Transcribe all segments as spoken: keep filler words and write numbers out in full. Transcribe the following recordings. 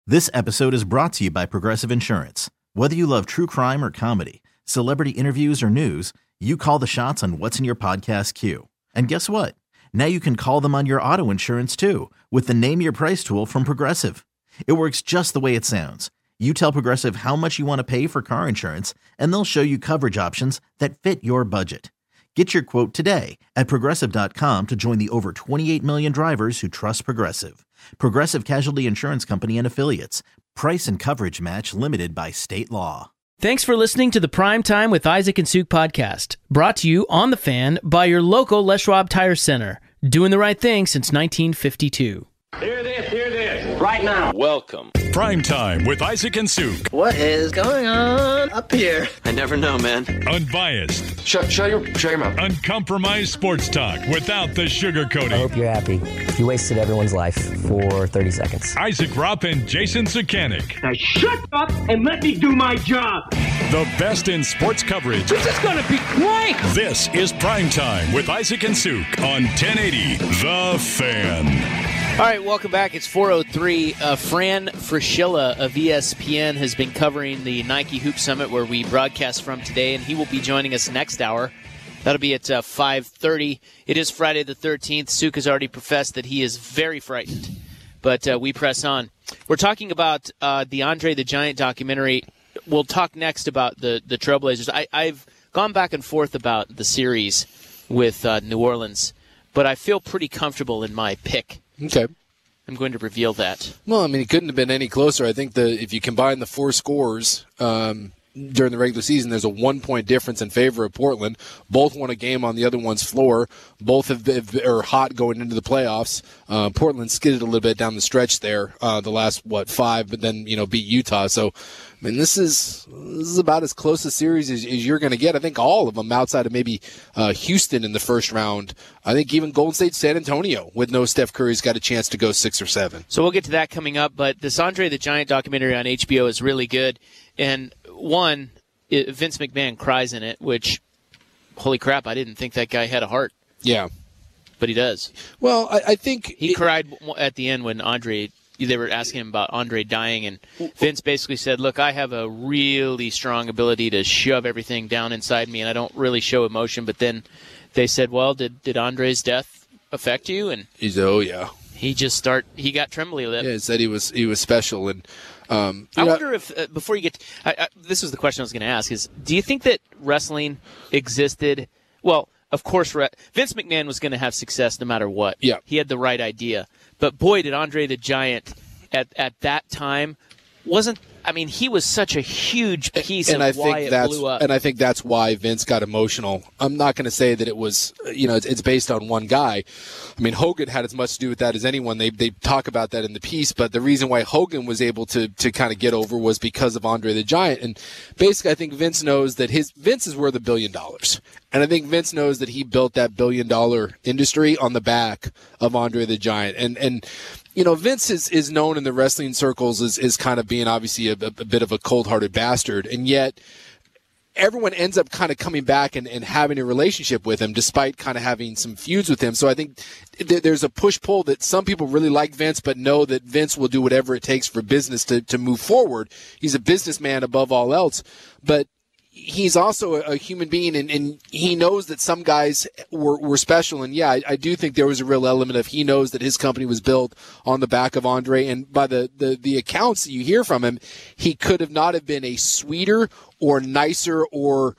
This episode is brought to you by Progressive Insurance. Whether you love true crime or comedy, celebrity interviews or news, you call the shots on what's in your podcast queue. And guess what? Now you can call them on your auto insurance too with the Name Your Price tool from Progressive. It works just the way it sounds. You tell Progressive how much you want to pay for car insurance, and they'll show you coverage options that fit your budget. Get your quote today at Progressive dot com to join the over twenty-eight million drivers who trust Progressive. Progressive Casualty Insurance Company and Affiliates. Price and coverage match limited by state law. Thanks for listening to the Prime Time with Isaac and Suk podcast, brought to you on The Fan by your local Les Schwab Tire Center. Doing the right thing since nineteen fifty-two. Hear this, hear this, right now. Welcome. Prime Time with Isaac and Suk. What is going on up here? I never know, man. Unbiased. Shut, shut your, shut your mouth. Uncompromised sports talk without the sugarcoating. I hope you're happy. You wasted everyone's life for thirty seconds. Isaac Rupp and Jason Sukanik. Now shut up and let me do my job. The best in sports coverage. This is going to be great. This is Prime Time with Isaac and Suk on ten eighty The Fan. All right, welcome back. It's four oh three. Uh, Fran Fraschilla of E S P N has been covering the Nike Hoop Summit where we broadcast from today, and he will be joining us next hour. That'll be at uh, five thirty. It is Friday the thirteenth. Suk has already professed that he is very frightened, but uh, we press on. We're talking about uh, the Andre the Giant documentary. We'll talk next about the, the Trailblazers. I, I've gone back and forth about the series with uh, New Orleans, but I feel pretty comfortable in my pick. Okay. I'm going to reveal that. Well, I mean, it couldn't have been any closer. I think the if you combine the four scores um, during the regular season, there's a one-point difference in favor of Portland. Both won a game on the other one's floor. Both have been, are hot going into the playoffs. Uh, Portland skidded a little bit down the stretch there, uh, the last, what, five, but then, you know, beat Utah. So, I mean, this is this is about as close a series as, as you're going to get. I think all of them outside of maybe uh, Houston in the first round. I think even Golden State, San Antonio, with no Steph Curry's got a chance to go six or seven. So we'll get to that coming up, but this Andre the Giant documentary on H B O is really good. And one, it, Vince McMahon cries in it, which, holy crap, I didn't think that guy had a heart. Yeah. But he does. Well, I, I think... He it, cried at the end when Andre... They were asking him about Andre dying, and Vince basically said, look, I have a really strong ability to shove everything down inside me, and I don't really show emotion. But then they said, well, did, did Andre's death affect you? And he said, oh, yeah. He just start. He got trembly with it. Yeah, he said he was, he was special. And um, I know, wonder if, uh, before you get to, I, I, this was the question I was going to ask, is do you think that wrestling existed, well, of course, Vince McMahon was going to have success no matter what. Yeah. He had the right idea. But boy, did Andre the Giant at at that time wasn't. I mean, he was such a huge piece and of I why think it that's, blew up. And I think that's why Vince got emotional. I'm not going to say that it was, you know, it's, it's based on one guy. I mean, Hogan had as much to do with that as anyone. They they talk about that in the piece, but the reason why Hogan was able to to kind of get over was because of Andre the Giant. And basically, I think Vince knows that his Vince is worth a billion dollars. And I think Vince knows that he built that billion dollar industry on the back of Andre the Giant. And, and, you know, Vince is, is known in the wrestling circles as, as kind of being obviously a, a bit of a cold-hearted bastard. And yet everyone ends up kind of coming back and, and having a relationship with him despite kind of having some feuds with him. So I think th- there's a push-pull that some people really like Vince but know that Vince will do whatever it takes for business to, to move forward. He's a businessman above all else. But he's also a, a human being, and, and he knows that some guys were, were special. And, yeah, I, I do think there was a real element of he knows that his company was built on the back of Andre. And by the, the, the accounts that you hear from him, he could have not have been a sweeter or nicer or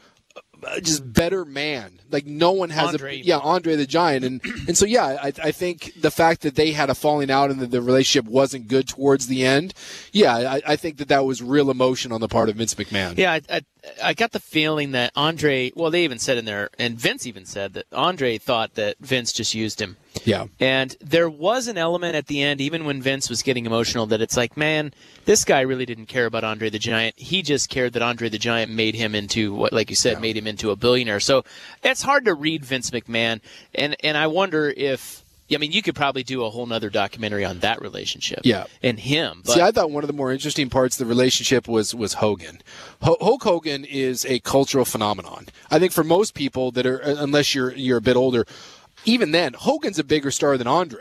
just better man. Like, no one has Andre. a – yeah, Andre the Giant. And and so, yeah, I, I think the fact that they had a falling out and that the relationship wasn't good towards the end, yeah, I, I think that that was real emotion on the part of Vince McMahon. Yeah, I, I, I got the feeling that Andre – well, they even said in there, and Vince even said that Andre thought that Vince just used him. Yeah. And there was an element at the end, even when Vince was getting emotional, that it's like, man, this guy really didn't care about Andre the Giant. He just cared that Andre the Giant made him into, what, like you said, yeah. made him into a billionaire. So it's hard to read Vince McMahon. And, and I wonder if, I mean, you could probably do a whole nother documentary on that relationship. Yeah. And him. But See, I thought one of the more interesting parts of the relationship was, was Hogan. H- Hulk Hogan is a cultural phenomenon. I think for most people that are, unless you're, you're a bit older, even then, Hogan's a bigger star than Andre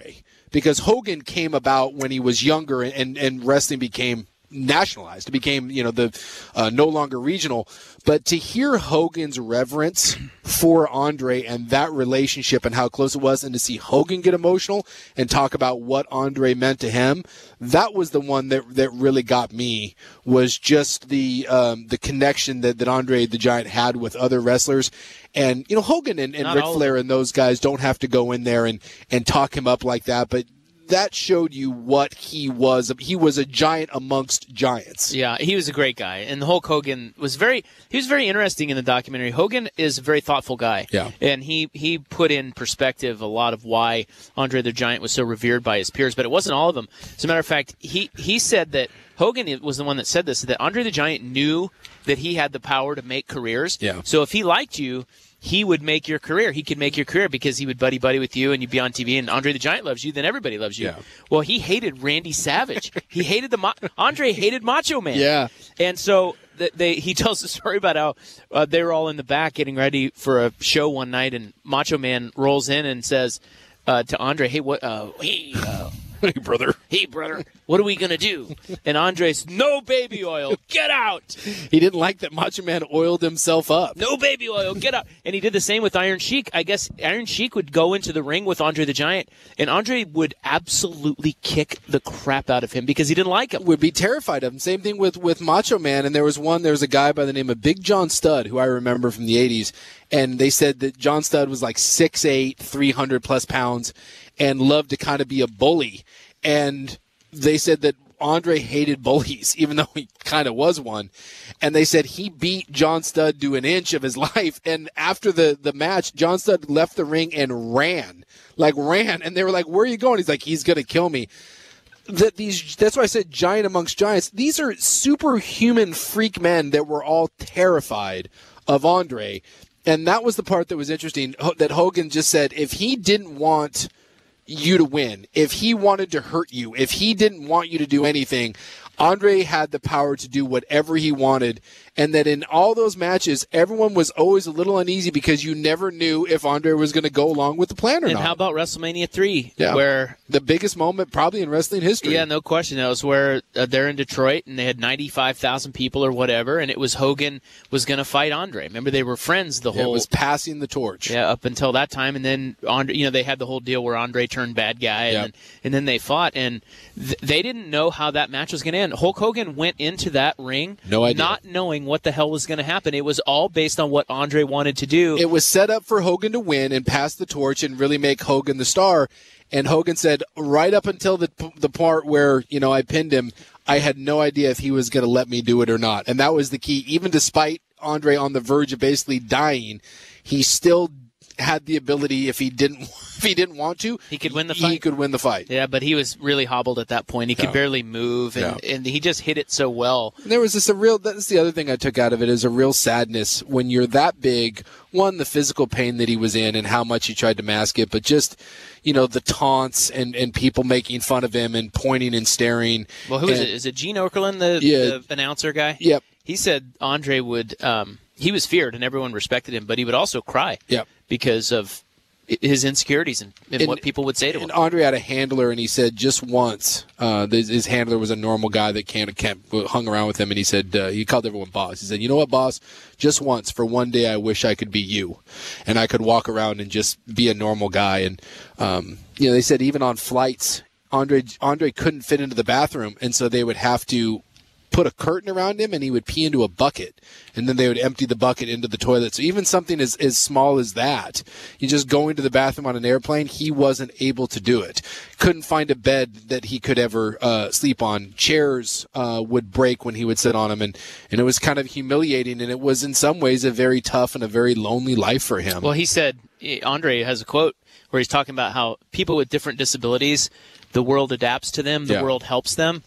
because Hogan came about when he was younger and, and wrestling became nationalized. It became, you know, the uh, no longer regional. But to hear Hogan's reverence for Andre and that relationship and how close it was, and to see Hogan get emotional and talk about what Andre meant to him, that was the one that that really got me, was just the um, the connection that, that Andre the Giant had with other wrestlers. And, you know, Hogan and, and Ric Flair and those guys don't have to go in there and, and talk him up like that, but that showed you what he was. He was a giant amongst giants. Yeah, he was a great guy. And Hulk Hogan was very, he was very interesting in the documentary. Hogan is a very thoughtful guy. Yeah. And he, he put in perspective a lot of why Andre the Giant was so revered by his peers, but it wasn't all of them. As a matter of fact, he, he said that Hogan was the one that said this, that Andre the Giant knew that he had the power to make careers. Yeah. So if he liked you, he would make your career. He could make your career because he would buddy-buddy with you and you'd be on T V and Andre the Giant loves you, then everybody loves you. Yeah. Well, he hated Randy Savage. He hated the Ma- Andre hated Macho Man. Yeah. And so th- they he tells the story about how uh, they were all in the back getting ready for a show one night and Macho Man rolls in and says uh, to Andre, hey, what, uh, hey, uh, Hey, brother. Hey, brother, what are we going to do? And Andre's, no baby oil, get out. He didn't like that Macho Man oiled himself up. No baby oil, get out. And he did the same with Iron Sheik. I guess Iron Sheik would go into the ring with Andre the Giant, and Andre would absolutely kick the crap out of him because he didn't like him. Would be terrified of him. Same thing with, with Macho Man. And there was one, there was a guy by the name of Big John Studd, who I remember from the eighties. And they said that John Studd was like six eight, three hundred plus pounds, and loved to kind of be a bully. And they said that Andre hated bullies, even though he kind of was one. And they said he beat John Studd to an inch of his life. And after the, the match, John Studd left the ring and ran. Like, ran. And they were like, where are you going? He's like, he's going to kill me. That these That's why I said giant amongst giants. These are superhuman freak men that were all terrified of Andre. And that was the part that was interesting, that Hogan just said if he didn't want you to win, if he wanted to hurt you, if he didn't want you to do anything, Andre had the power to do whatever he wanted, and that in all those matches, everyone was always a little uneasy because you never knew if Andre was going to go along with the plan or and not. And how about WrestleMania three, yeah. where the biggest moment probably in wrestling history. Yeah, no question. That was where uh, they're in Detroit, and they had ninety-five thousand people or whatever, and it was Hogan was going to fight Andre. Remember, they were friends the yeah, whole. It was passing the torch. Yeah, up until that time, and then Andre, you know, they had the whole deal where Andre turned bad guy, and, yep. then, and then they fought, and th- they didn't know how that match was going to end. Hulk Hogan went into that ring, no idea, not knowing what the hell was going to happen. It was all based on what Andre wanted to do. It was set up for Hogan to win and pass the torch and really make Hogan the star. And Hogan said, right up until the the part where, you know, I pinned him, I had no idea if he was going to let me do it or not. And that was the key. Even despite Andre on the verge of basically dying, he still had the ability, if he didn't if he didn't want to, he could win the fight. He could win the fight. Yeah, but he was really hobbled at that point. He could yeah. barely move, and, yeah. and he just hit it so well. And there was this a real. That's the other thing I took out of it, is a real sadness when you're that big. One, the physical pain that he was in and how much he tried to mask it, but just, you know, the taunts and, and people making fun of him and pointing and staring. Well, who and, is it? Is it Gene Okerlund, the, yeah. the announcer guy? Yep. He said Andre would. Um, he was feared and everyone respected him, but he would also cry. Yep. Because of his insecurities and, and, and what people would say to him. And Andre had a handler, and he said just once, uh, his, his handler was a normal guy that can't, can't hung around with him, and he said uh, he called everyone boss. He said, "You know what, boss? Just once, for one day, I wish I could be you, and I could walk around and just be a normal guy." And um, you know, they said even on flights, Andre Andre couldn't fit into the bathroom, and so they would have to put a curtain around him, and he would pee into a bucket, and then they would empty the bucket into the toilet. So even something as, as small as that, you just going to the bathroom on an airplane, he wasn't able to do it. Couldn't find a bed that he could ever uh, sleep on. Chairs uh, would break when he would sit on them, and, and it was kind of humiliating, and it was in some ways a very tough and a very lonely life for him. Well, he said, Andre has a quote where he's talking about how people with different disabilities, the world adapts to them, the yeah. world helps them.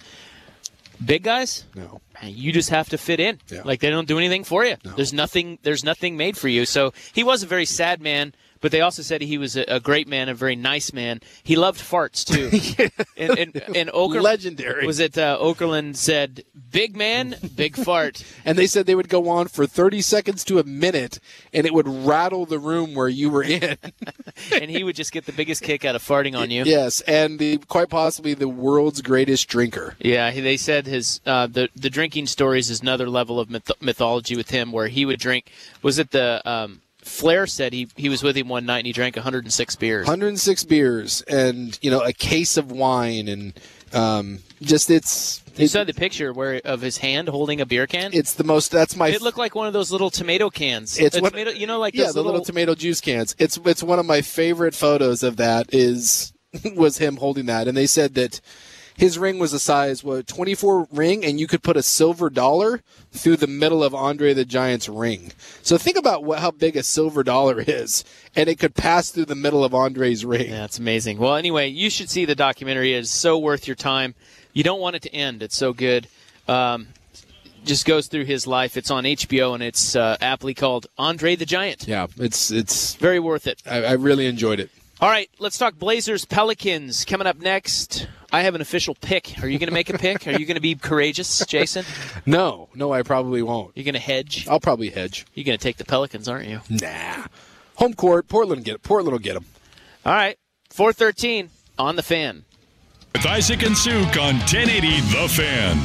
Big guys, no. Man, you just have to fit in. Yeah. Like, they don't do anything for you. No. There's nothing. There's nothing made for you. So he was a very sad man, But they also said he was a, a great man, a very nice man. He loved farts, too. yeah. And, and, and Okerlund, legendary. Was it uh, Okerlund said, big man, big fart. And they said they would go on for thirty seconds to a minute, and it would rattle the room where you were in. And he would just get the biggest kick out of farting on you. Yes, and the, quite possibly the world's greatest drinker. Yeah, he, they said his uh, the, the drinking stories is another level of myth- mythology with him, where he would drink, was it the... Um, Flair said he, he was with him one night and he drank one hundred six beers. one hundred six beers and, you know, a case of wine and um, just it's... You it, saw the picture where of his hand holding a beer can? It's the most... That's my... It looked like one of those little tomato cans. It's a what, tomato, you know, like yeah, those the little... little tomato juice cans. It's it's one of my favorite photos of that is was him holding that. And they said that his ring was a size, what, twenty-four ring, and you could put a silver dollar through the middle of Andre the Giant's ring. So think about what, how big a silver dollar is, and it could pass through the middle of Andre's ring. Yeah, that's amazing. Well, anyway, you should see the documentary. It's so worth your time. You don't want it to end. It's so good. Um, just goes through his life. It's on H B O, and it's uh, aptly called Andre the Giant. Yeah, it's it's very worth it. I, I really enjoyed it. All right, let's talk Blazers Pelicans coming up next. I have an official pick. Are you going to make a pick? Are you going to be courageous, Jason? No, no, I probably won't. You're going to hedge? I'll probably hedge. You're going to take the Pelicans, aren't you? Nah. Home court, Portland get it. Portland will get them. All right, four thirteen on The Fan. With Isaac and Suk on ten eighty The Fan.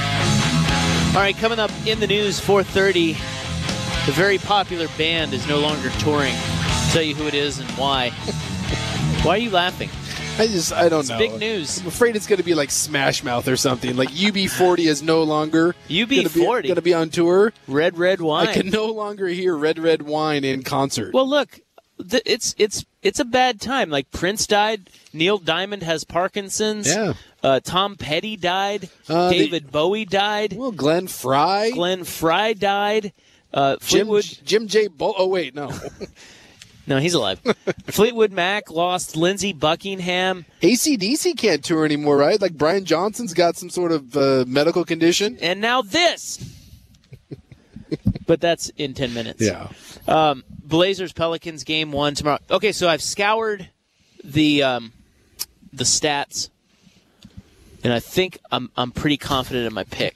All right, coming up in the news, four thirty, the very popular band is no longer touring. I'll tell you who it is and why. Why are you laughing? I just, I don't it's know. Big news. I'm afraid it's going to be like Smash Mouth or something. Like U B forty is no longer U B forty going to be on tour. Red Red Wine. I can no longer hear Red Red Wine in concert. Well, look, th- it's it's it's a bad time. Like Prince died, Neil Diamond has Parkinson's. Yeah. Uh, Tom Petty died. Uh, David the, Bowie died. Well, Glenn Fry. Glenn Fry died. Uh, Jim Fleetwood. Jim J. Bull. Oh wait, no. No, he's alive. Fleetwood Mac lost Lindsey Buckingham. A C D C can't tour anymore, right? Like Brian Johnson's got some sort of uh, medical condition. And now this. But that's in ten minutes. Yeah. Um, Blazers Pelicans game one tomorrow. Okay, so I've scoured the um, the stats, and I think I'm I'm pretty confident in my pick.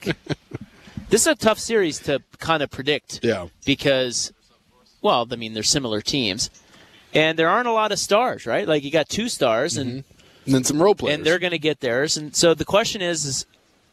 This is a tough series to kind of predict. Yeah. Because, well, I mean, they're similar teams. And there aren't a lot of stars, right? Like, you got two stars. and, mm-hmm. and then some role players. And they're going to get theirs. And so the question is, is,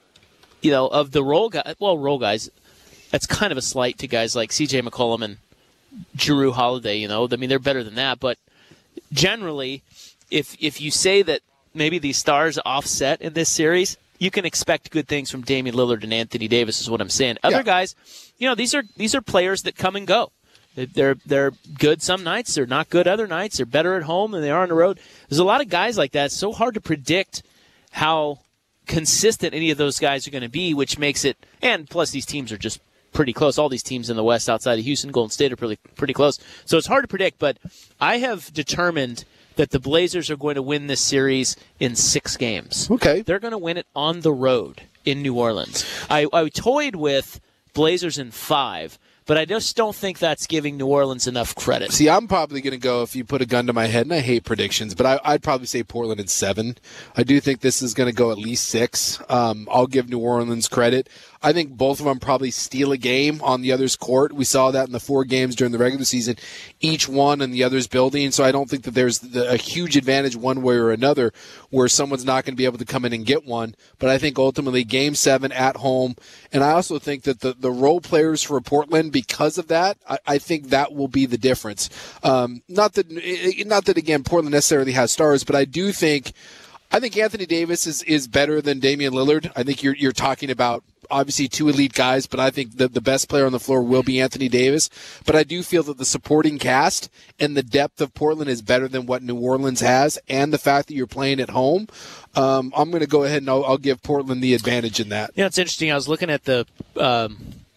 you know, of the role guys, well, role guys, that's kind of a slight to guys like C J McCollum and Jrue Holiday, you know. I mean, they're better than that. But generally, if if you say that maybe these stars offset in this series, you can expect good things from Damian Lillard and Anthony Davis is what I'm saying. Other yeah. guys, you know, these are these are players that come and go. They're they're good some nights. They're not good other nights. They're better at home than they are on the road. There's a lot of guys like that. It's so hard to predict how consistent any of those guys are going to be, which makes it – and plus these teams are just pretty close. All these teams in the West outside of Houston, Golden State are pretty, pretty close. So it's hard to predict, but I have determined that the Blazers are going to win this series in six games. Okay. They're going to win it on the road in New Orleans. I, I toyed with Blazers in five, but I just don't think that's giving New Orleans enough credit. See, I'm probably going to go, if you put a gun to my head, and I hate predictions, but I, I'd probably say Portland in seven. I do think this is going to go at least six. Um, I'll give New Orleans credit. I think both of them probably steal a game on the other's court. We saw that in the four games during the regular season, each one in the other's building. So I don't think that there's the, a huge advantage one way or another where someone's not going to be able to come in and get one. But I think ultimately game seven at home. And I also think that the, the role players for Portland, because of that, I, I think that will be the difference. Um, not that, not that again, Portland necessarily has stars, but I do think, I think Anthony Davis is, is better than Damian Lillard. I think you're, you're talking about obviously two elite guys, but I think the, the best player on the floor will be Anthony Davis. But I do feel that the supporting cast and the depth of Portland is better than what New Orleans has, and the fact that you're playing at home. Um, I'm going to go ahead and I'll, I'll give Portland the advantage in that. Yeah, it's interesting. I was looking at the um,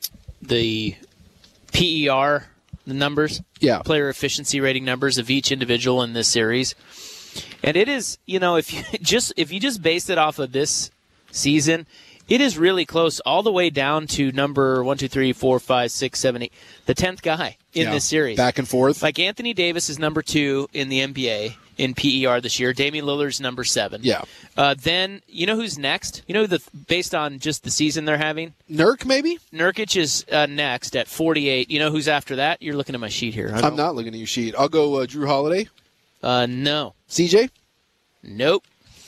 the P E R the numbers, yeah, player efficiency rating numbers of each individual in this series, and it is, you know, if you just if you just base it off of this season, It is really close, all the way down to number one, two, three, four, five, six, seven, eight, the tenth guy in yeah. this series. Back and forth. Like Anthony Davis is number two in the N B A in P E R this year. Damian Lillard's number seven. Yeah. Uh, then, you know who's next? You know, the based on just the season they're having? Nurk, maybe? Nurkic is uh, next at forty-eight. You know who's after that? You're looking at my sheet here. I'm not looking at your sheet. I'll go uh, Drew Holiday. Uh, no. C J? Nope.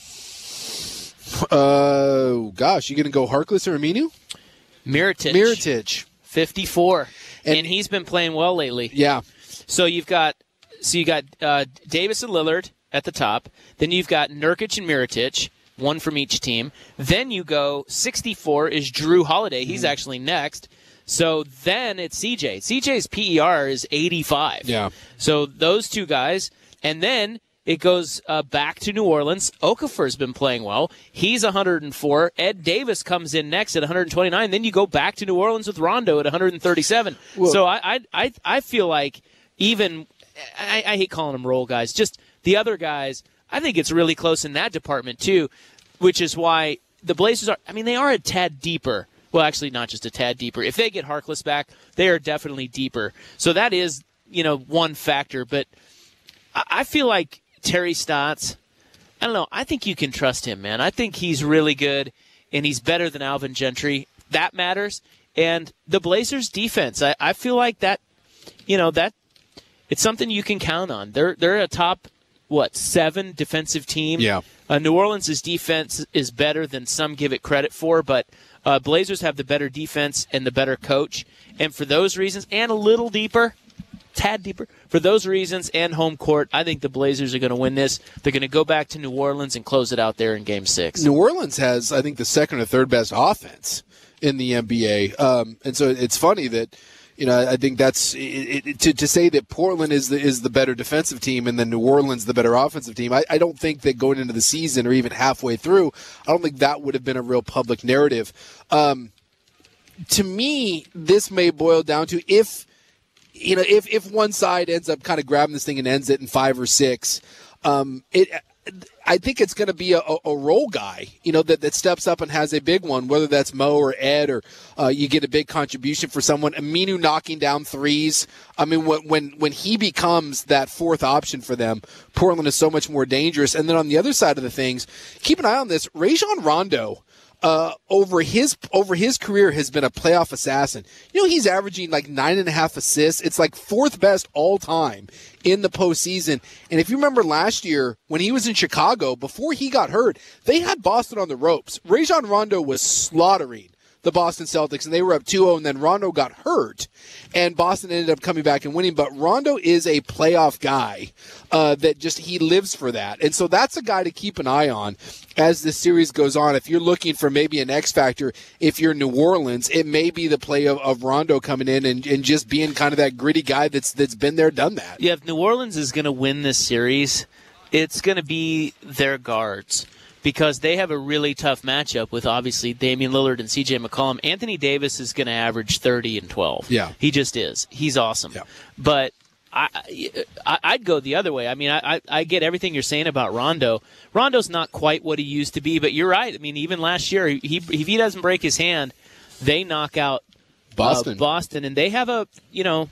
Uh, gosh, you going to go Harkless or Aminu? Mirotic. Mirotic. fifty-four. And, and he's been playing well lately. Yeah. So you've got so you got uh, Davis and Lillard at the top. Then you've got Nurkic and Mirotic, one from each team. Then you go sixty-four is Drew Holiday. He's mm. actually next. So then it's C J. C J's P E R is eighty-five. Yeah. So those two guys. And then it goes uh, back to New Orleans. Okafor's been playing well. He's one hundred four. Ed Davis comes in next at one hundred twenty-nine. Then you go back to New Orleans with Rondo at one hundred thirty-seven. Well, so I, I I feel like even I, I hate calling them role guys. Just the other guys, I think it's really close in that department too, which is why the Blazers are. I mean, they are a tad deeper. Well, actually, not just a tad deeper. If they get Harkless back, they are definitely deeper. So that is, you know, one factor. But I, I feel like Terry Stotts, I don't know. I think you can trust him, man. I think he's really good, and he's better than Alvin Gentry. That matters. And the Blazers' defense, I, I feel like that, you know, that it's something you can count on. They're they're a top, what, seven defensive team. Yeah. Uh, New Orleans' defense is better than some give it credit for, but uh, Blazers have the better defense and the better coach. And for those reasons, and a little deeper, tad deeper, for those reasons and home court, I think the Blazers are going to win this. They're going to go back to New Orleans and close it out there in Game six. New Orleans has, I think, the second or third best offense in the N B A. Um, and so it's funny that, you know, I think that's it, it, to to say that Portland is the is the better defensive team and then New Orleans the better offensive team. I, I don't think that going into the season or even halfway through, I don't think that would have been a real public narrative. Um, to me, this may boil down to if you know if if one side ends up kind of grabbing this thing and ends it in five or six, um, it. I think it's going to be a, a role guy, you know, that, that steps up and has a big one, whether that's Mo or Ed or uh, you get a big contribution for someone. Aminu knocking down threes. I mean, when, when when he becomes that fourth option for them, Portland is so much more dangerous. And then on the other side of the things, keep an eye on this. Rajon Rondo, uh, over his over his career, has been a playoff assassin. You know, he's averaging like nine and a half assists. It's like fourth best all time in the postseason. And if you remember last year when he was in Chicago, before he got hurt, they had Boston on the ropes. Rajon Rondo was slaughtering the Boston Celtics, and they were up two oh, and then Rondo got hurt, and Boston ended up coming back and winning. But Rondo is a playoff guy uh, that just, he lives for that. And so that's a guy to keep an eye on as this series goes on. If you're looking for maybe an X factor, if you're New Orleans, it may be the play of, of Rondo coming in and, and just being kind of that gritty guy that's that's been there, done that. Yeah, if New Orleans is going to win this series, it's going to be their guards, because they have a really tough matchup with, obviously, Damian Lillard and C J McCollum. Anthony Davis is going to average thirty and twelve. Yeah. He just is. He's awesome. Yeah. But I, I, I'd go the other way. I mean, I, I get everything you're saying about Rondo. Rondo's not quite what he used to be, but you're right. I mean, even last year, he, if he doesn't break his hand, they knock out Boston. Uh, Boston, and they have a, you know,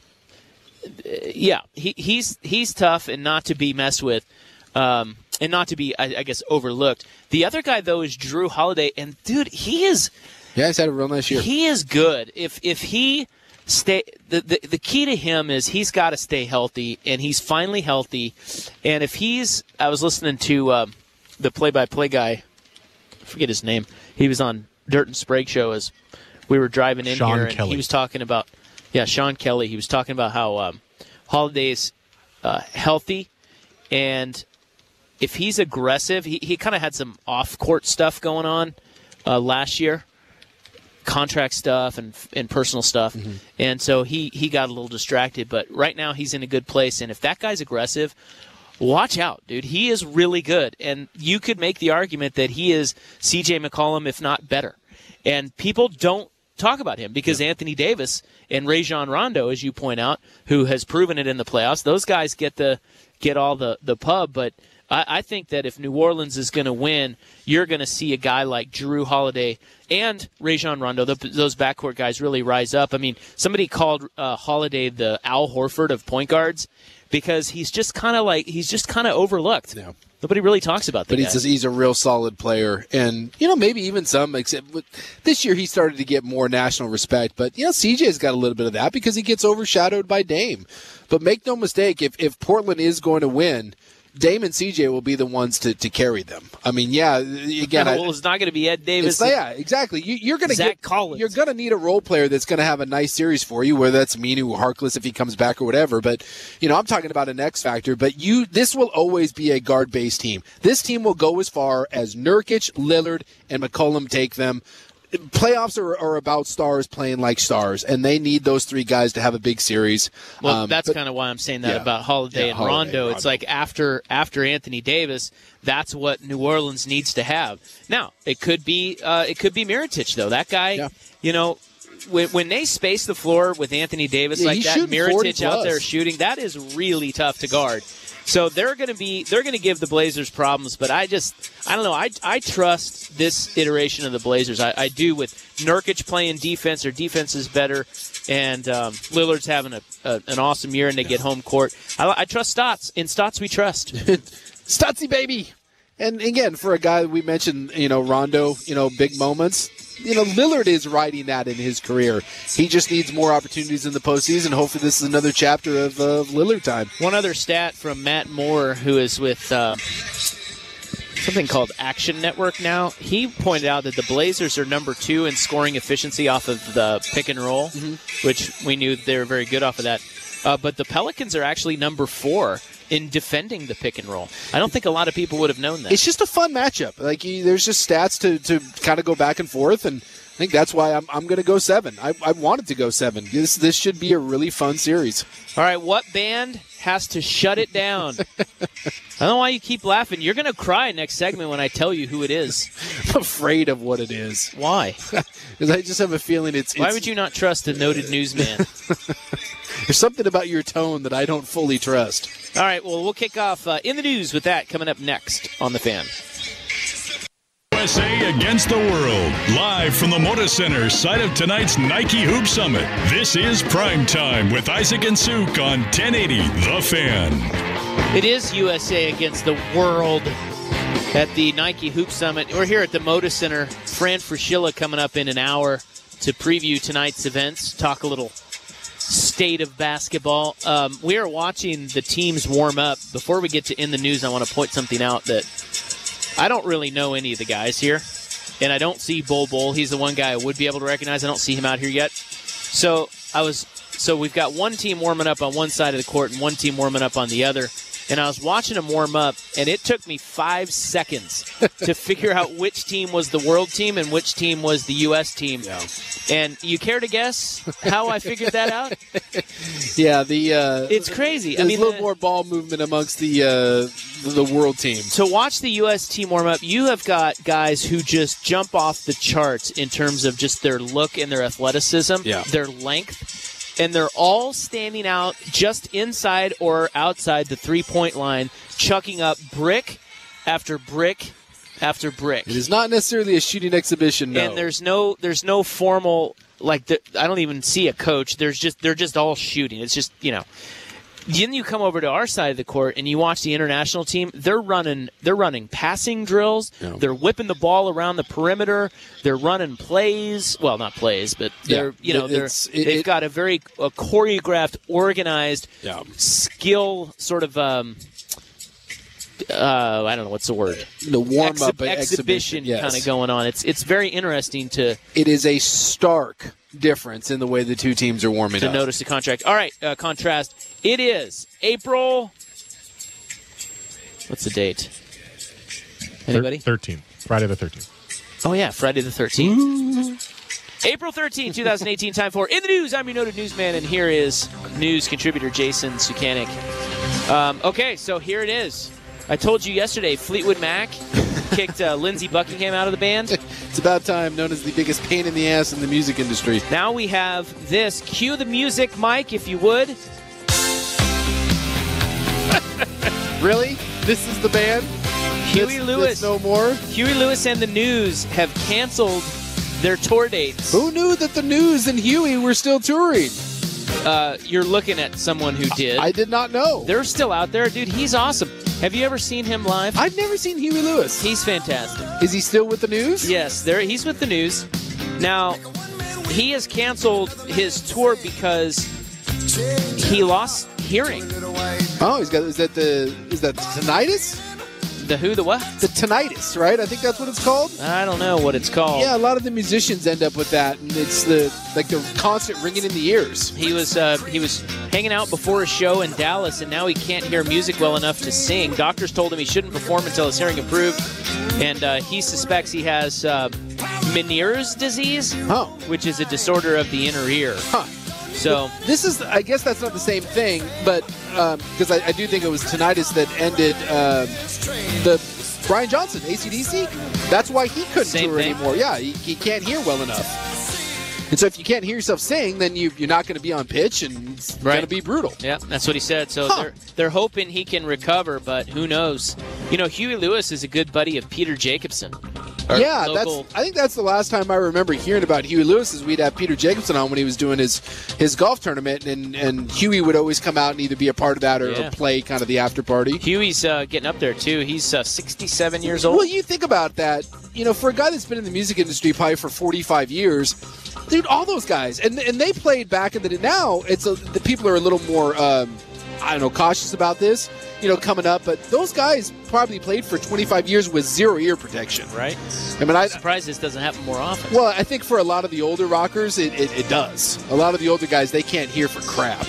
yeah, he, he's he's tough and not to be messed with. Um, and not to be, I, I guess, overlooked. The other guy, though, is Drew Holiday. And, dude, he is... Yeah, he's had a real nice year. He is good. If if he stay... The, the, the key to him is he's got to stay healthy, and he's finally healthy. And if he's... I was listening to um, the play-by-play guy. I forget his name. He was on Dirt and Sprague show as we were driving in Sean here. And Kelly. he was talking about... Yeah, Sean Kelly. He was talking about how um, Holiday's uh, healthy, and... if he's aggressive, he, he kind of had some off-court stuff going on uh, last year, contract stuff and and personal stuff, mm-hmm. and so he, he got a little distracted. But right now he's in a good place, and if that guy's aggressive, watch out, dude. He is really good, and you could make the argument that he is C J McCollum, if not better. And people don't talk about him because yeah. Anthony Davis and Rajon Rondo, as you point out, who has proven it in the playoffs, those guys get the get all the, the pub, but I, I think that if New Orleans is going to win, you're going to see a guy like Jrue Holiday and Rajon Rondo, the, those backcourt guys, really rise up. I mean, somebody called uh, Holiday the Al Horford of point guards because he's just kind of like he's just kind of overlooked. Yeah. Nobody really talks about that. But he's a, he's a real solid player. And, you know, maybe even some, except this year he started to get more national respect. But, you know, C J's got a little bit of that because he gets overshadowed by Dame. But make no mistake, if, if Portland is going to win, Dame and C J will be the ones to, to carry them. I mean, yeah, again, well, I, it's not going to be Ed Davis. Yeah, exactly. You, you're going to Zach get Collins. You're going to need a role player that's going to have a nice series for you, whether that's Minu or Harkless if he comes back or whatever. But you know, I'm talking about an X factor. But you, this will always be a guard-based team. This team will go as far as Nurkic, Lillard, and McCollum take them. Playoffs are, are about stars playing like stars, and they need those three guys to have a big series. Well, um, that's but, kind of why I'm saying that yeah, about Holiday yeah, and Holiday Rondo. and It's Rondo. like after after Anthony Davis, that's what New Orleans needs to have. Now, it could be uh, it could be Mirotic though. That guy, Yeah. you know. When, when they space the floor with Anthony Davis Yeah, like he's that, shooting forty Mirotic out plus. there shooting, that is really tough to guard. So they're going to be they're going to give the Blazers problems, but I just I don't know I I trust this iteration of the Blazers. I, I do with Nurkic playing defense. Their defense is better, and um, Lillard's having a, a an awesome year, and they get home court. I, I trust Stotts. In Stotts we trust. Stottsy baby. And again, for a guy we mentioned, you know, Rondo, you know, big moments. You know, Lillard is riding that in his career. He just needs more opportunities in the postseason. Hopefully this is another chapter of, uh, of Lillard time. One other stat from Matt Moore, who is with uh, something called Action Network now. He pointed out that the Blazers are number two in scoring efficiency off of the pick and roll, mm-hmm. which we knew they were very good off of that. Uh, but the Pelicans are actually number four in defending the pick and roll. I don't think a lot of people would have known that. It's just a fun matchup. Like you, there's just stats to, to kind of go back and forth, and I think that's why I'm I'm going to go seven. I, I wanted to go seven. This this should be a really fun series. All right, what band has to shut it down? I don't know why you keep laughing. You're going to cry next segment when I tell you who it is. I'm afraid of what it is. Why? Because I just have a feeling it's, it's... Why would you not trust a noted newsman? There's something about your tone that I don't fully trust. All right, well, we'll kick off uh, in the news with that coming up next on The Fan. U S A against the world, live from the Moda Center site of tonight's Nike Hoop Summit. This is Prime Time with Isaac and Suk on ten eighty The Fan. It is U S A against the world at the Nike Hoop Summit. We're here at the Moda Center. Fran Fraschilla coming up in an hour to preview tonight's events, talk a little state of basketball. Um, we are watching the teams warm up. Before we get to In the News, I want to point something out that I don't really know any of the guys here, and I don't see Bol Bol. He's the one guy I would be able to recognize. I don't see him out here yet. So I was. So we've got one team warming up on one side of the court and one team warming up on the other. And I was watching them warm up, and it took me five seconds to figure out which team was the world team and which team was the U S team. Yeah. And you care to guess how I figured that out? Yeah, the uh, it's crazy. There's I mean, a little the, more ball movement amongst the uh, the world team. To watch the U S team warm up, you have got guys who just jump off the charts in terms of just their look and their athleticism, yeah. their length. And they're all standing out just inside or outside the three-point line, chucking up brick after brick after brick. It is not necessarily a shooting exhibition, no. And there's no there's no formal, like, the, I don't even see a coach. There's just They're just all shooting. It's just, you know. Then you come over to our side of the court and you watch the international team. They're running. They're running passing drills. Yeah. They're whipping the ball around the perimeter. They're running plays. Well, not plays, but they're yeah. you know they're it, they've it, got a very a choreographed, organized, yeah. skill sort of. Um, uh, I don't know what's the word. The warm Exhi- up exhibition, exhibition yes. kind of going on. It's it's very interesting to. It is a stark difference in the way the two teams are warming to up. To notice the contract. All right, uh, contrast. It is April. What's the date? Anybody? thirteenth. Friday the thirteenth. Oh, yeah, Friday the thirteenth. April thirteenth, twenty eighteen, time for In the News. I'm your noted newsman, and here is news contributor Jason Sukanik. Um, okay, so here it is. I told you yesterday, Fleetwood Mac kicked uh, Lindsey Buckingham out of the band. It's about time, known as the biggest pain in the ass in the music industry. Now we have this. Cue the music, Mike, if you would. Really? this is the band? Huey That's, Lewis. that's no more? Huey Lewis and the News have canceled their tour dates. Who knew that the News and Huey were still touring? Uh, you're looking at someone who did. I did not know. They're still out there. Dude, he's awesome. Have you ever seen him live? I've never seen Huey Lewis. He's fantastic. Is he still with the News? Yes, there. He's with the News. Now, he has canceled his tour because he lost hearing. Oh, he's got. Is that the? Is that tinnitus? The who? The what? The tinnitus, right? I think that's what it's called. I don't know what it's called. Yeah, a lot of the musicians end up with that, and it's the like the constant ringing in the ears. He was uh, he was hanging out before a show in Dallas, and now he can't hear music well enough to sing. Doctors told him he shouldn't perform until his hearing improved, and uh, he suspects he has uh, Meniere's disease, Oh. which is a disorder of the inner ear. Huh. So This is, I guess that's not the same thing, but because um, I, I do think it was tinnitus that ended uh, the Brian Johnson, A C D C. That's why he couldn't Same tour thing. anymore. Yeah, he, he can't hear well enough. And so if you can't hear yourself sing, then you, you're not going to be on pitch, and it's Right. going to be brutal. yeah, that's what he said. So Huh. they're they're hoping he can recover, but who knows? You know, Huey Lewis is a good buddy of Peter Jacobson. our Yeah, local- that's. I think that's the last time I remember hearing about Huey Lewis is we'd have Peter Jacobson on when he was doing his his golf tournament, and, and Huey would always come out and either be a part of that or, Yeah. or play kind of the after party. Huey's uh, getting up there too. He's uh, sixty-seven years old. Well, you think about that. You know, for a guy that's been in the music industry probably for forty-five years, dude, all those guys, and and they played back in the day. Now it's a, the people are a little more, um, I don't know, cautious about this. You know, coming up, but those guys probably played for twenty-five years with zero ear protection. Right? I mean, I. I'm surprised this doesn't happen more often. Well, I think for a lot of the older rockers, it, it, it does. A lot of the older guys, they can't hear for crap.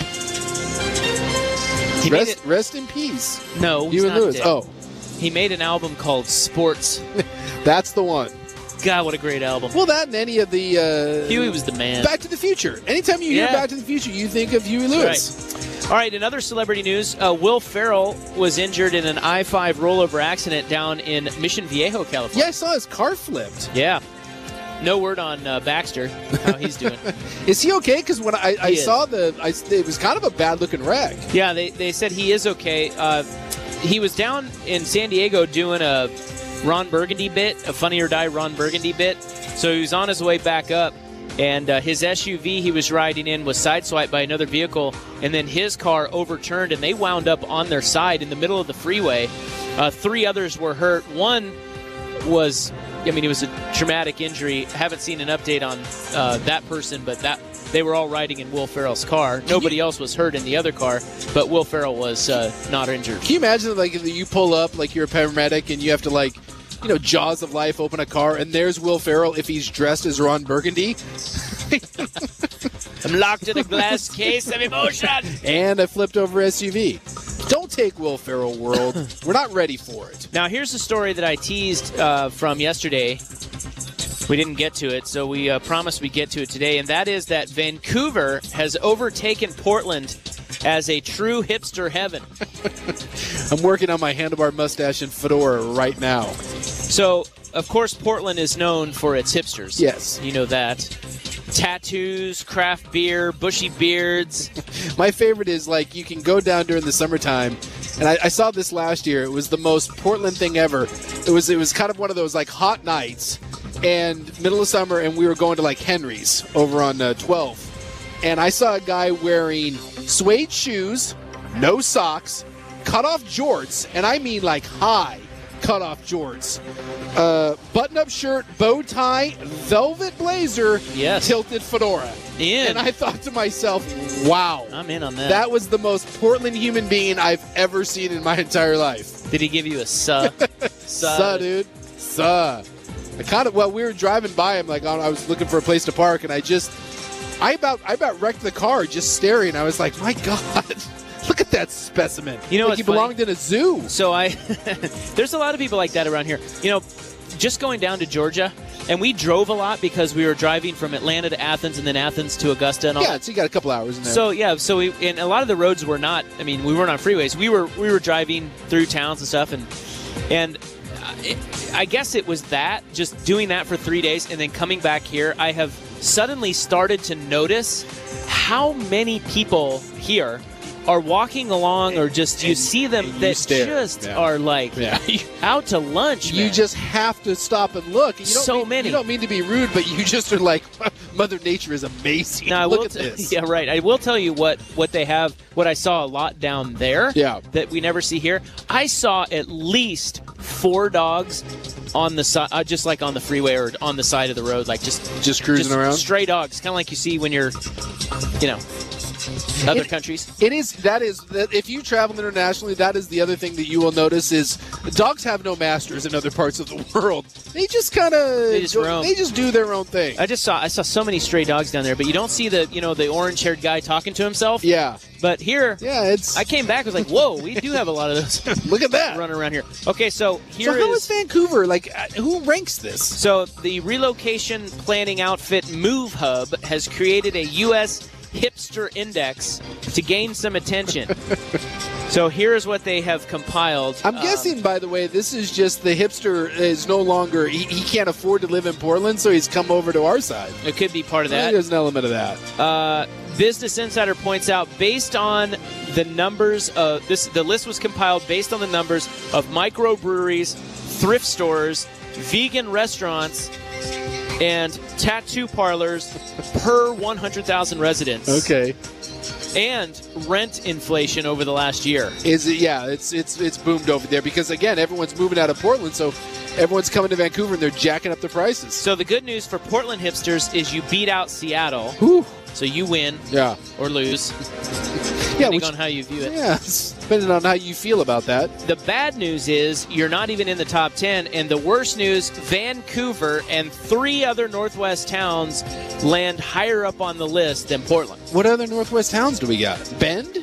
He made Rest, it, rest in peace. no, he's Huey not Lewis. dead. Oh, He made an album called Sports. that's the one. God, what a great album. Well, that and any of the uh, Huey was the man. Back to the Future. Anytime you hear Yeah. Back to the Future, you think of Huey Lewis. All right, in other celebrity news, uh, Will Ferrell was injured in an I five rollover accident down in Mission Viejo, California. Yeah, I saw his car flipped. Yeah. No word on uh, Baxter, how he's doing. Is he okay? Because when I, I He is. saw the, I, it was kind of a bad looking wreck. Yeah, they, they said he is okay. Uh, he was down in San Diego doing a Ron Burgundy bit, a Funny or Die Ron Burgundy bit. So he was on his way back up, and uh, his S U V he was riding in was sideswiped by another vehicle, and then his car overturned, and they wound up on their side in the middle of the freeway. Uh, three others were hurt. One was, I mean, it was a traumatic injury. Haven't seen an update on uh, that person, but that they were all riding in Will Ferrell's car. Nobody else was hurt in the other car, but Will Ferrell was uh, not injured. Can you imagine, like, if you pull up, like, you're a paramedic and you have to, like, you know, jaws of life, open a car, and there's Will Ferrell if he's dressed as Ron Burgundy, I'm locked in a glass case of emotion. and a flipped over S U V. Don't take Will Ferrell, world. We're not ready for it. Now, here's the story that I teased uh, from yesterday. We didn't get to it, so we uh, promised we'd get to it today, and that is that Vancouver has overtaken Portland as a true hipster heaven. I'm working on my handlebar mustache and fedora right now. So, of course, Portland is known for its hipsters. Yes. You know that. Tattoos, craft beer, bushy beards. My favorite is, like, you can go down during the summertime, and I, I saw this last year. It was the most Portland thing ever. It was it was kind of one of those, like, hot nights, and middle of summer, and we were going to, like, Henry's over on uh, twelve. And I saw a guy wearing suede shoes, no socks, cut-off jorts, and I mean, like, high cut-off jorts. Uh, button-up shirt, bow tie, velvet blazer, Yes. tilted fedora. In. And I thought to myself, wow. I'm in on that. That was the most Portland human being I've ever seen in my entire life. Did he give you a suh? Suh, dude. Suh. I kind of, well, we were driving by him, like, on, I was looking for a place to park, and I just, I about, I about wrecked the car just staring. I was like, my God, look at that specimen. You know like what's he belonged funny? in a zoo. So I, there's a lot of people like that around here. You know, just going down to Georgia, and we drove a lot because we were driving from Atlanta to Athens and then Athens to Augusta and all Yeah, that. so you got a couple hours in there. So yeah, so we and a lot of the roads were not. I mean, we weren't on freeways. We were we were driving through towns and stuff, and and it, I guess it was that just doing that for three days and then coming back here. I have suddenly started to notice how many people here are walking along or just you see them that stare. just Yeah. are like Yeah. out to lunch, You man. just have to stop and look. You don't So mean, many. You don't mean to be rude, but you just are like, Mother Nature is amazing. Now, I look will at t- this. Yeah, right. I will tell you what, what they have, what I saw a lot down there Yeah. that we never see here. I saw at least four dogs on the side, uh, just like on the freeway or on the side of the road, like just Just cruising just around? stray dogs, kind of like you see when you're, you know, other It- countries. It is that is that if you travel internationally, that is the other thing that you will notice is dogs have no masters in other parts of the world. They just kind of They just roam. they just do their own thing. I just saw I saw so many stray dogs down there, but you don't see the you know the orange-haired guy talking to himself. Yeah, But here, yeah, it's I came back, I was like, whoa, we do have a lot of those look at that. running around here. Okay, so here So how is is Vancouver? Like, uh, who ranks this? So the relocation planning outfit Move Hub has created a U S hipster index to gain some attention. So here's what they have compiled. I'm Um, guessing, by the way, this is just the hipster is no longer he, he can't afford to live in Portland, so he's come over to our side. it could be part of I think that. there's an element of that. Uh, Business Insider points out, based on the numbers of this, the list was compiled based on the numbers of microbreweries, thrift stores, vegan restaurants, and tattoo parlors per one hundred thousand residents. Okay, And rent inflation over the last year. is it? Yeah, it's it's it's boomed over there because again, everyone's moving out of Portland, so everyone's coming to Vancouver and they're jacking up the prices. So the good news for Portland hipsters is you beat out Seattle, Whew. so you win Yeah, or lose, yeah, depending which, on how you view it. yeah, it's depending on how you feel about that. The bad news is you're not even in the top ten, and the worst news, Vancouver and three other Northwest towns land higher up on the list than Portland. What other Northwest towns do we got? Bend?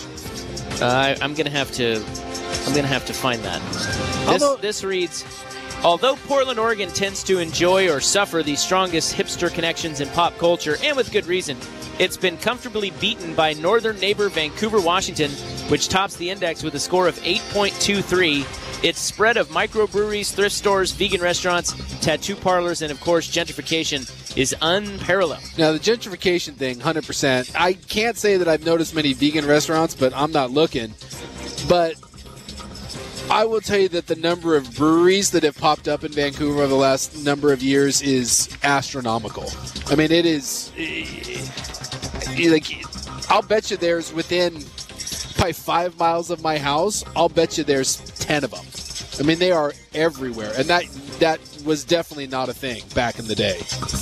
Uh, I, I'm gonna have to, I'm gonna have to find that. This, Although- this reads, although Portland, Oregon tends to enjoy or suffer the strongest hipster connections in pop culture, and with good reason, it's been comfortably beaten by northern neighbor Vancouver, Washington, which tops the index with a score of eight point two three. Its spread of microbreweries, thrift stores, vegan restaurants, tattoo parlors, and of course gentrification is unparalleled. Now, the gentrification thing, one hundred percent. I can't say that I've noticed many vegan restaurants, but I'm not looking. But I will tell you that the number of breweries that have popped up in Vancouver over the last number of years is astronomical. I mean, it is eh, like I'll bet you there's within probably five miles of my house. I'll bet you there's ten of them. I mean, they are everywhere, and that that was definitely not a thing back in the day.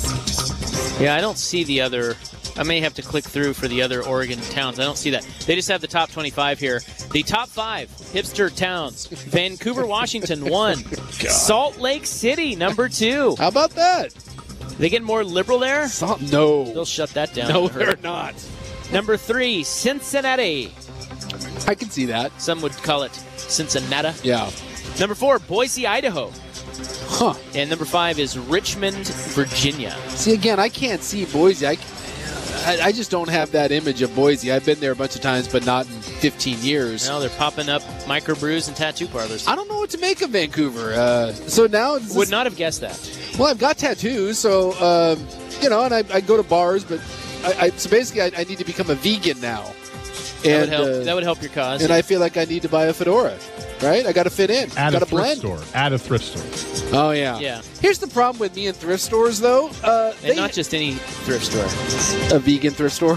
Yeah, I don't see the other. I may have to click through for the other Oregon towns. I don't see that. They just have the top twenty-five here. The top five hipster towns. Vancouver, Washington, one. Salt Lake City, number two. How about that? They get more liberal there? Salt? No. They'll shut that down. No, in a hurry. they're not. Number three, Cincinnati. I can see that. Some would call it Cincinnati. Yeah. Number four, Boise, Idaho. Huh. And number five is Richmond, Virginia. See, again, I can't see Boise. I, I, I just don't have that image of Boise. I've been there a bunch of times, but not in fifteen years. Now they're popping up microbrews and tattoo parlors. I don't know what to make of Vancouver. Uh, so now, is this, Would not have guessed that. well, I've got tattoos, so um, you know, and I, I go to bars, but I, I so basically, I, I need to become a vegan now. That would And, help. uh, that would help your cause. and I feel like I need to buy a fedora, right? I got to fit in. At got a to thrift blend. store. At a thrift store. Oh yeah. Yeah. Here's the problem with me and thrift stores, though. Uh, and they, not just any thrift store. a vegan thrift store.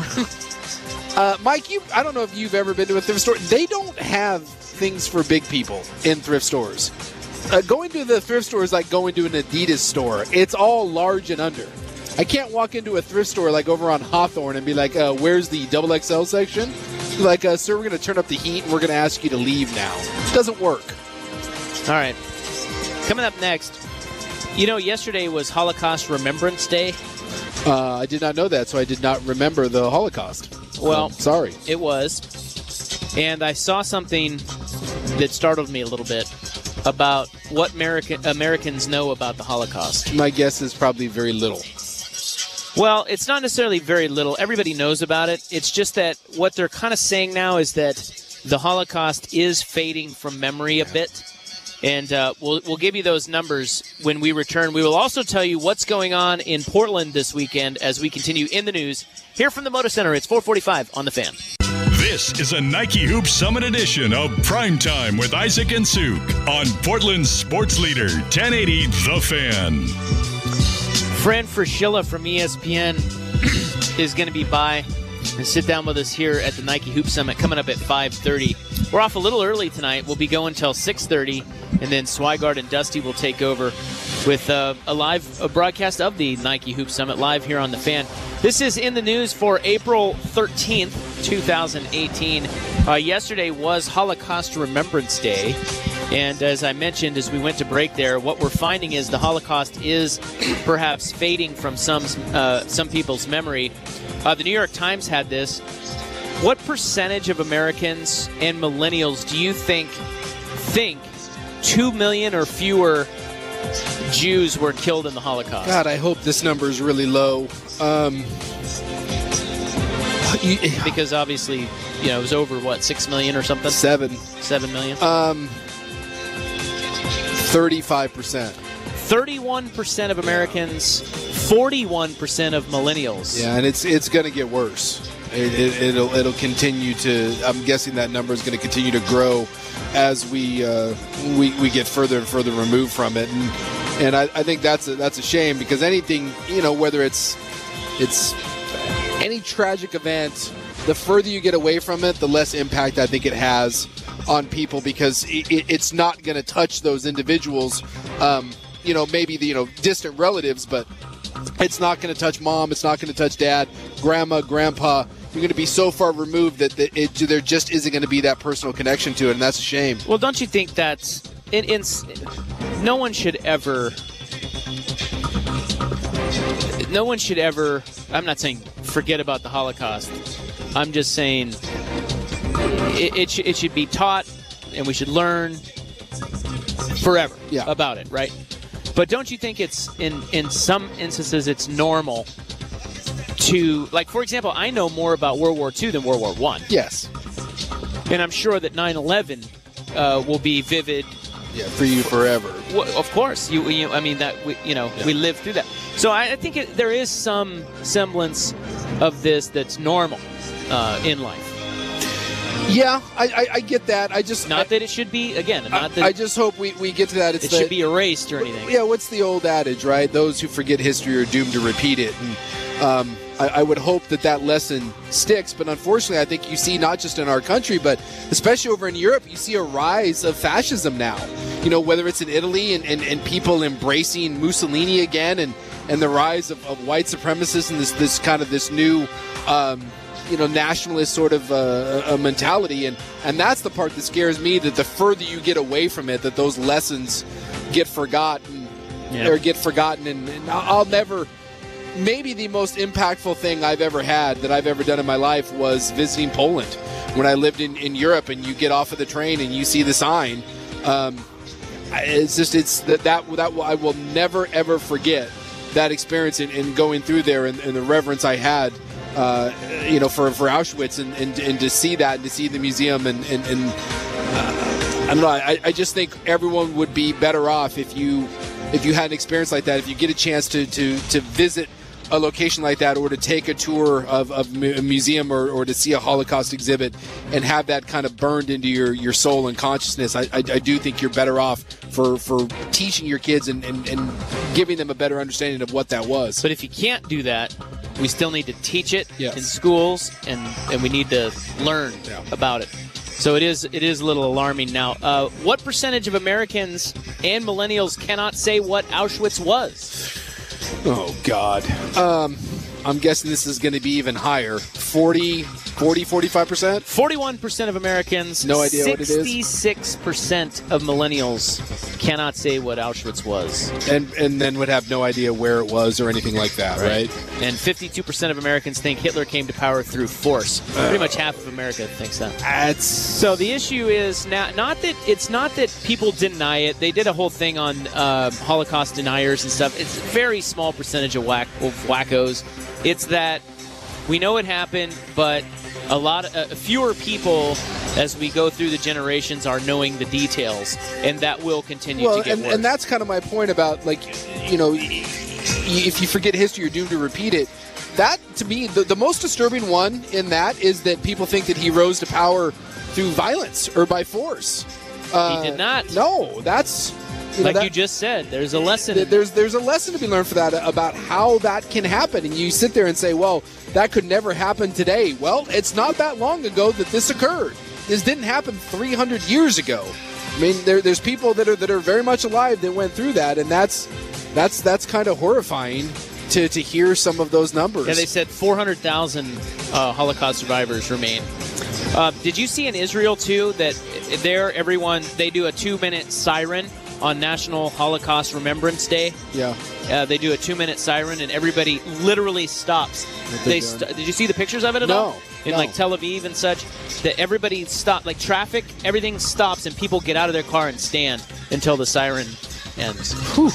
uh, Mike, you I don't know if you've ever been to a thrift store. They don't have things for big people in thrift stores. Uh, going to the thrift store is like going to an Adidas store. It's all large and under. I can't walk into a thrift store like over on Hawthorne and be like, uh, where's the double X L section? Like, uh, sir, we're going to turn up the heat and we're going to ask you to leave now. It doesn't work. All right. Coming up next, you know, yesterday was Holocaust Remembrance Day. Uh, I did not know that, so I did not remember the Holocaust. Well, Um, sorry. It was. And I saw something that startled me a little bit about what American Americans know about the Holocaust. My guess is probably very little. Well, it's not necessarily very little. Everybody knows about it. It's just that what they're kind of saying now is that the Holocaust is fading from memory a bit. And uh, we'll, we'll give you those numbers when we return. We will also tell you what's going on in Portland this weekend as we continue in the news. Here from the Motor Center, it's four forty-five on The Fan. This is a Nike Hoop Summit edition of Primetime with Isaac and Suk on Portland's sports leader, ten eighty The Fan. Fran Fraschilla from E S P N is going to be by and sit down with us here at the Nike Hoop Summit coming up at five thirty. We're off a little early tonight. We'll be going until six thirty, and then Swigard and Dusty will take over with uh, a live a broadcast of the Nike Hoop Summit live here on The Fan. This is in the news for April thirteenth, twenty eighteen. Uh, yesterday was Holocaust Remembrance Day. And as I mentioned, as we went to break there, what we're finding is the Holocaust is perhaps fading from some uh, some people's memory. Uh, the New York Times had this. What percentage of Americans and millennials do you think think two million or fewer Jews were killed in the Holocaust? God, I hope this number is really low. Um, because obviously, you know, it was over, what, six million or something? Seven. Seven million? Um, thirty-five percent. thirty-one percent of Americans, forty-one percent of millennials. Yeah, and it's it's going to get worse. It, it, it'll it'll continue to. I'm guessing that number is going to continue to grow as we uh, we we get further and further removed from it, and and I, I think that's a, that's a shame, because anything, you know, whether it's it's any tragic event, the further you get away from it, the less impact I think it has on people, because it, it, it's not going to touch those individuals. Um, you know, maybe the you know distant relatives, but it's not going to touch mom. It's not going to touch dad, grandma, grandpa. You're going to be so far removed that it, it, there just isn't going to be that personal connection to it, and that's a shame. Well, don't you think that's in, in, no one should ever no one should ever I'm not saying forget about the Holocaust. I'm just saying it, it, sh- it should be taught, and we should learn forever yeah. about it, right? But don't you think it's in, in some instances it's normal to, like, for example, I know more about World War Two than World War One. Yes. And I'm sure that nine eleven uh, will be vivid. Yeah, for you forever. Well, of course. You, you I mean, that we, you know, yeah. we lived through that. So I, I think it, there is some semblance of this that's normal uh, in life. Yeah, I, I, I get that. I just not I, that it should be again. Not I, that I just hope we, we get to that. It's it the, should be erased or anything. Yeah, what's the old adage, right? Those who forget history are doomed to repeat it. And um, I, I would hope that that lesson sticks. But unfortunately, I think you see not just in our country, but especially over in Europe, you see a rise of fascism now. You know, whether it's in Italy and, and, and people embracing Mussolini again, and, and the rise of, of white supremacists and this this kind of this new. Um, you know, nationalist sort of uh, a mentality. And, and that's the part that scares me, that the further you get away from it, that those lessons get forgotten yeah. or get forgotten. And, and I'll never, maybe the most impactful thing I've ever had that I've ever done in my life was visiting Poland. When I lived in, in Europe, and you get off of the train and you see the sign, um, it's just, it's that, that, that I will never, ever forget that experience in, in going through there, and, and the reverence I had Uh, you know, for, for Auschwitz, and, and, and to see that, and to see the museum, and, and, and uh, I don't know, I, I just think everyone would be better off if you if you had an experience like that, if you get a chance to, to, to visit a location like that, or to take a tour of, of a museum, or, or to see a Holocaust exhibit, and have that kind of burned into your, your soul and consciousness. I, I, I do think you're better off for, for teaching your kids and, and, and giving them a better understanding of what that was. But if you can't do that, we still need to teach it yes. in schools, and, and we need to learn yeah. about it. So it is it is a little alarming now. Uh, what percentage of Americans and millennials cannot say what Auschwitz was? Oh, God. Um, I'm guessing this is going to be even higher. forty, forty, forty-five percent? forty-one percent of Americans. No idea what it is. sixty-six percent of millennials cannot say what Auschwitz was. And and then would have no idea where it was or anything like that, right? right? And fifty-two percent of Americans think Hitler came to power through force. Uh, Pretty much half of America thinks that. That's... So the issue is now, not that it's not that people deny it. They did a whole thing on uh, Holocaust deniers and stuff. It's a very small percentage of, whack, of wackos. It's that we know it happened, but a lot of, uh, fewer people, as we go through the generations, are knowing the details, and that will continue well, to get and, worse. And that's kind of my point about, like, you know, if you forget history, you're doomed to repeat it. that, to me, the, the most disturbing one in that is that people think that he rose to power through violence or by force. Uh, he did not. No, that's... You know, like that, you just said, there's a lesson. Th- there's there's a lesson to be learned for that about how that can happen. And you sit there and say, well, that could never happen today. Well, it's not that long ago that this occurred. This didn't happen three hundred years ago. I mean, there, there's people that are that are very much alive that went through that, and that's that's that's kind of horrifying to, to hear some of those numbers. Yeah, they said four hundred thousand uh, Holocaust survivors remain. Uh, did you see in Israel, too, that there everyone, they do a two-minute siren on National Holocaust Remembrance Day? Yeah. Uh, they do a two-minute siren, and everybody literally stops. They st- Did you see the pictures of it at no, all? In, no. like, Tel Aviv and such? That everybody stops. Like, traffic, everything stops, and people get out of their car and stand until the siren ends. Whew.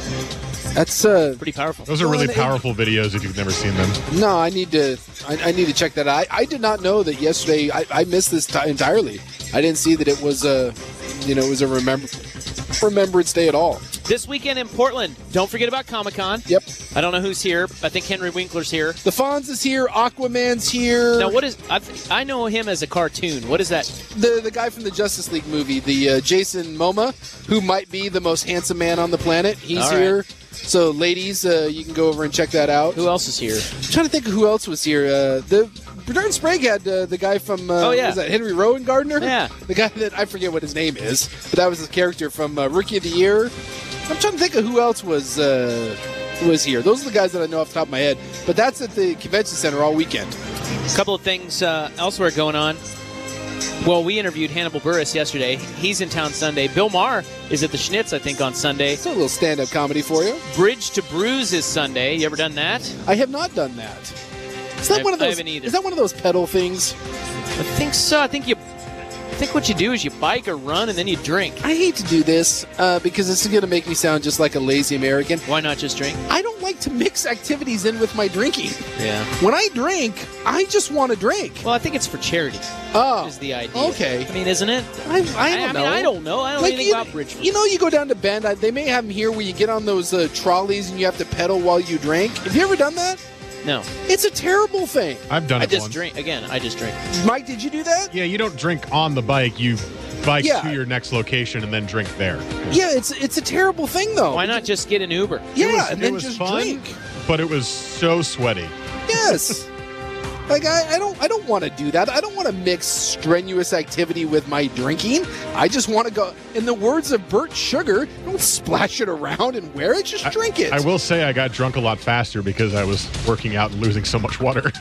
That's uh, pretty powerful. Those are really powerful videos if you've never seen them. No, I need to. I, I need to check that out. I, I did not know that yesterday. I, I missed this t- entirely. I didn't see that it was a, you know, it was a remember Remembrance Day at all. This weekend in Portland, don't forget about Comic-Con. Yep. I don't know who's here. I think Henry Winkler's here. The Fonz is here. Aquaman's here. Now, what is? I, th- I know him as a cartoon. What is that? The the guy from the Justice League movie, the uh, Jason Momoa, who might be the most handsome man on the planet. He's All right. here. So, ladies, uh, you can go over and check that out. Who else is here? I'm trying to think of who else was here. Uh, the Darren Sprague had uh, the guy from, uh, oh, yeah. was that Henry Rowan Gardner? Yeah. The guy that, I forget what his name is, but that was his character from uh, Rookie of the Year. I'm trying to think of who else was uh, was here. Those are the guys that I know off the top of my head. But that's at the convention center all weekend. A couple of things uh, elsewhere going on. Well, we interviewed Hannibal Buress yesterday. He's in town Sunday. Bill Maher is at the Schnitz, I think, on Sunday. It's a little stand-up comedy for you. Bridge to Bruise is Sunday. You ever done that? I have not done that. Is that I, one of those? I haven't either. Is that one of those pedal things? I think so. I think you. I think what you do is you bike or run and then you drink. I hate to do this uh, because this is going to make me sound just like a lazy American. Why not just drink? I don't like to mix activities in with my drinking. Yeah. When I drink, I just want to drink. Well, I think it's for charity. Oh, is the idea. Okay. I mean, isn't it? I, I don't I, I know. mean, I don't know. I don't like know anything you, about Bridge. You know, you go down to Bend. I, they may have them here where you get on those uh, trolleys and you have to pedal while you drink. Have you ever done that? No. It's a terrible thing. I've done I it just once. drink. Again, I just drink. Mike, did you do that? Yeah, you don't drink on the bike. You bike Yeah. to your next location and then drink there. Yeah, it's it's a terrible thing, though. Why not just get an Uber? Yeah, It was- and it then was just fun, drink. But it was so sweaty. Yes. Like I, I don't I don't want to do that. I don't want to mix strenuous activity with my drinking. I just want to go, in the words of Bert Sugar, don't splash it around and wear it, just drink it. I will say I got drunk a lot faster because I was working out and losing so much water.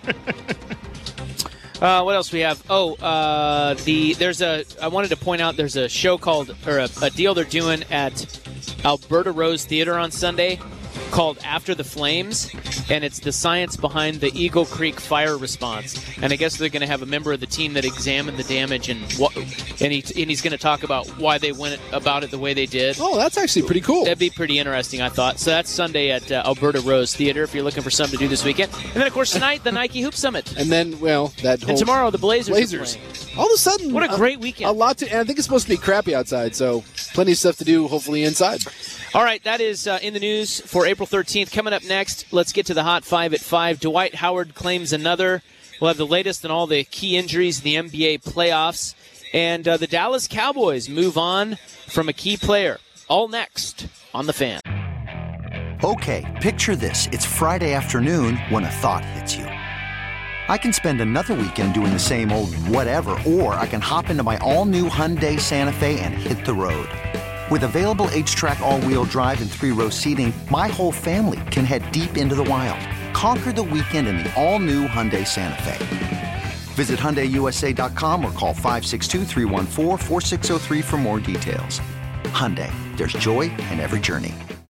Uh, what else we have? Oh, uh, the there's a. I wanted to point out there's a show called or a, a deal they're doing at Alberta Rose Theater on Sunday called After the Flames, and it's the science behind the Eagle Creek fire response. And I guess they're going to have a member of the team that examined the damage and what, and he and he's going to talk about why they went about it the way they did. Oh, that's actually pretty cool. That'd be pretty interesting, I thought. So that's Sunday at uh, Alberta Rose Theater if you're looking for something to do this weekend. And then, of course, tonight, the Nike Hoop Summit. And then, well, that whole And tomorrow, the Blazers. Blazers. Are playing. All of a sudden, What a great weekend. A lot to, and I think it's supposed to be crappy outside, so plenty of stuff to do, hopefully inside. All right, that is uh, in the news for April thirteenth. Coming up next, let's get to the Hot Five at five. Dwight Howard claims another. We'll have the latest on all the key injuries in the N B A playoffs. And uh, the Dallas Cowboys move on from a key player. All next on The Fan. Okay, picture this. It's Friday afternoon when a thought hits you. I can spend another weekend doing the same old whatever, or I can hop into my all-new Hyundai Santa Fe and hit the road. With available H-Track all-wheel drive and three-row seating, my whole family can head deep into the wild. Conquer the weekend in the all-new Hyundai Santa Fe. Visit Hyundai U S A dot com or call five six two, three one four, four six zero three for more details. Hyundai, there's joy in every journey.